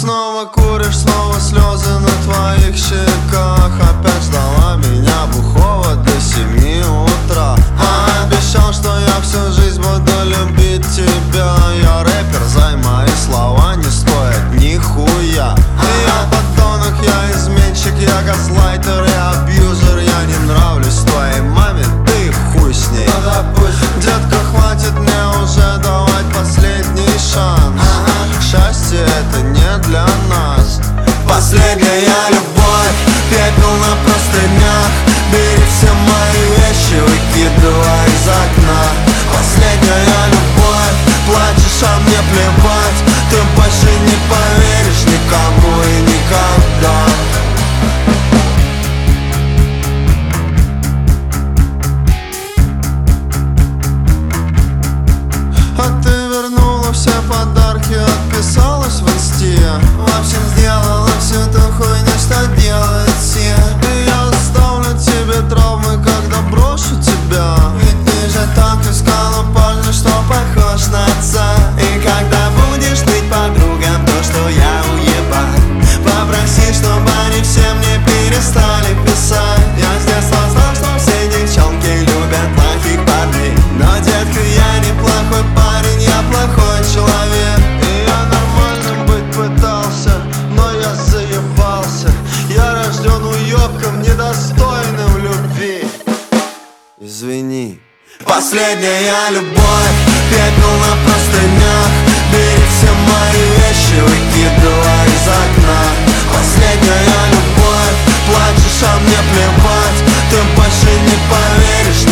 снова куришь, снова слезы на твоих щеках. Опять ждала меня бухого до 7 утра. Обещал, что я всю жизнь буду любить тебя. Я рэпер, зай, мои слова не стоят нихуя. Я подонок, я изменщик, я газлайтер и абьюзер. Я не нравлюсь твоей маме, ты хуй с ней. Детка, хватит мне уже давать последний шанс. Счастье это не для нас. Последняя любовь, пепел на простынях. Бери все мои вещи, выкидывай из окна. Последняя любовь, плачешь, а мне плевать. Ты больше не поверишь никому и никогда. А ты вернула все подарки, отписалась в инсте. В общем, сделала всю ту хуйню, что делают все. И я оставлю тебе травмы, когда брошу тебя. Ведь ты же так искала парня, что похож на отца. И когда будешь ныть подругам то, что я уебан, попроси, чтобы они все мне перестали писать. Я с детства знал, что все девчонки любят плохих парней. Но, детка, я не плохой парень, я плохой человек. И я нормальным быть пытался, но я заебался. Я рожден уёбком, недостойным любви. Извини. Последняя любовь, пепел на простынях. Бери все мои вещи, выкидывай из окна. Последняя любовь, плачешь, а мне плевать. Ты больше не поверишь